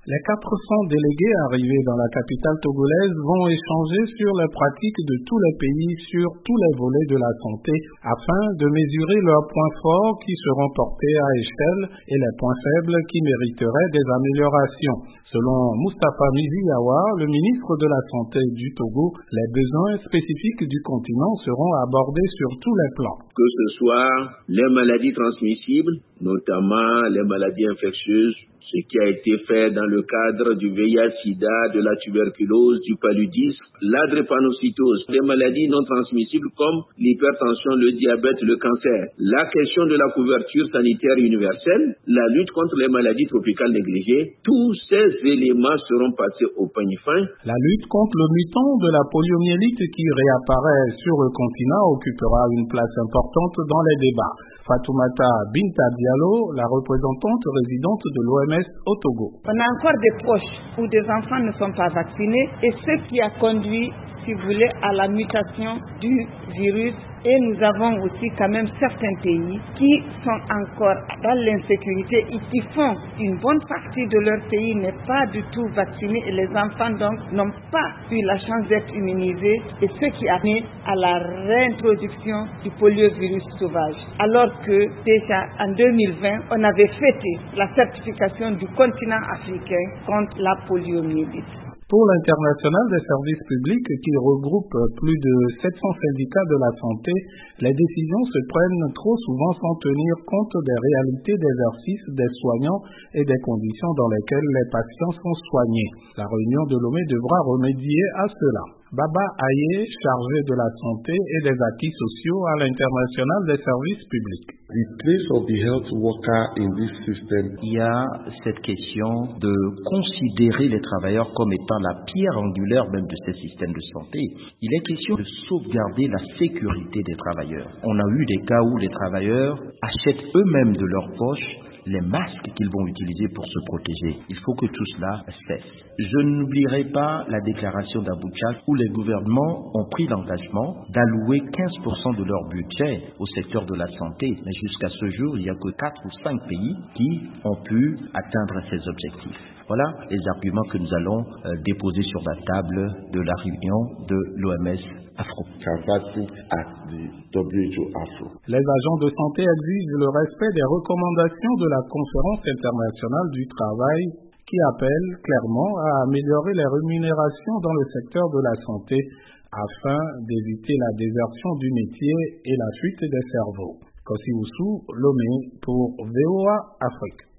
Les 400 délégués arrivés dans la capitale togolaise vont échanger sur les pratiques de tous les pays sur tous les volets de la santé afin de mesurer leurs points forts qui seront portés à échelle et les points faibles qui mériteraient des améliorations. Selon Moustapha Miziyawa, le ministre de la Santé du Togo, les besoins spécifiques du continent seront abordés sur tous les plans. Que ce soit les maladies transmissibles, notamment les maladies infectieuses, ce qui a été fait dans le cadre du VIH-Sida, de la tuberculose, du paludisme, la drépanocytose, les maladies non transmissibles comme l'hypertension, le diabète, le cancer, la question de la couverture sanitaire universelle, la lutte contre les maladies tropicales négligées, tous ces éléments seront passés au peigne fin. La lutte contre le mutant de la poliomyélite qui réapparaît sur le continent occupera une place importante dans les débats. Fatoumata Binta Diallo, la représentante résidente de l'OMS au Togo. On a encore des proches où des enfants ne sont pas vaccinés et ce qui a conduit, si vous voulez, à la mutation du virus. Et nous avons aussi quand même certains pays qui sont encore dans l'insécurité et qui font une bonne partie de leur pays n'est pas du tout vacciné et les enfants donc n'ont pas eu la chance d'être immunisés et ce qui a amené à la réintroduction du poliovirus sauvage. Alors que déjà en 2020, on avait fêté la certification du continent africain contre la poliomyélite. Pour l'International des services publics, qui regroupe plus de 700 syndicats de la santé, les décisions se prennent trop souvent sans tenir compte des réalités d'exercice des soignants et des conditions dans lesquelles les patients sont soignés. La réunion de Lomé devra remédier à cela. Baba Aye, chargé de la santé et des acquis sociaux à l'International des services publics. Il y a cette question de considérer les travailleurs comme étant la pierre angulaire même de ces systèmes de santé. Il est question de sauvegarder la sécurité des travailleurs. On a eu des cas où les travailleurs achètent eux-mêmes de leur poche les masques qu'ils vont utiliser pour se protéger. Il faut que tout cela cesse. Je n'oublierai pas la déclaration d'Abuja où les gouvernements ont pris l'engagement d'allouer 15% de leur budget au secteur de la santé. Mais jusqu'à ce jour, il n'y a que 4 ou 5 pays qui ont pu atteindre ces objectifs. Voilà les arguments que nous allons déposer sur la table de la réunion de l'OMS Afro. Les agents de santé exigent le respect des recommandations de la Conférence internationale du travail qui appelle clairement à améliorer les rémunérations dans le secteur de la santé afin d'éviter la désertion du métier et la fuite des cerveaux. Kossi Oussou, Lomé pour VOA Afrique.